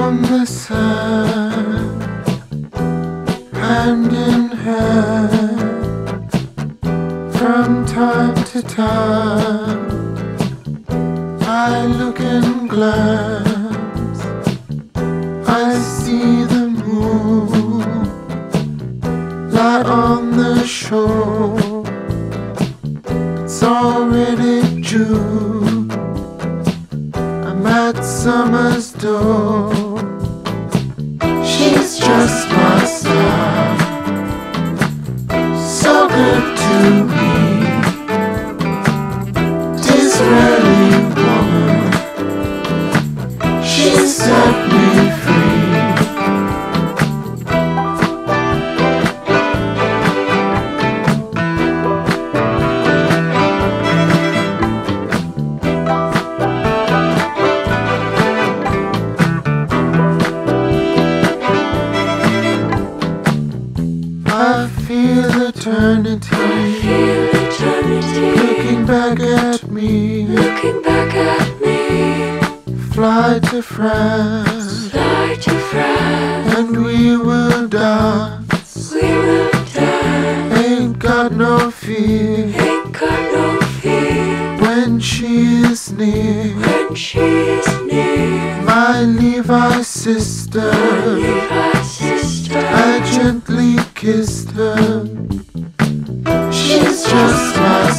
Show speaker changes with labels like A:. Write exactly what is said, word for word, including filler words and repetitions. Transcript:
A: on the sand, hand in hand, from time to time. I look and glance, I see the moon lie on the shore. It's already June, I'm at summer's door. She's just my star, so good to me. Disraeli woman, she set me free. I feel eternity,
B: I feel eternity
A: looking back at me,
B: looking back at me.
A: fly to France,
B: Fly to France,
A: and we will dance.
B: we will dance.
A: Ain't got no fear
B: Ain't got no fear
A: when she is near.
B: when she is near.
A: My Levi sister,
B: Levi sister,
A: I gently kissed her. She's just my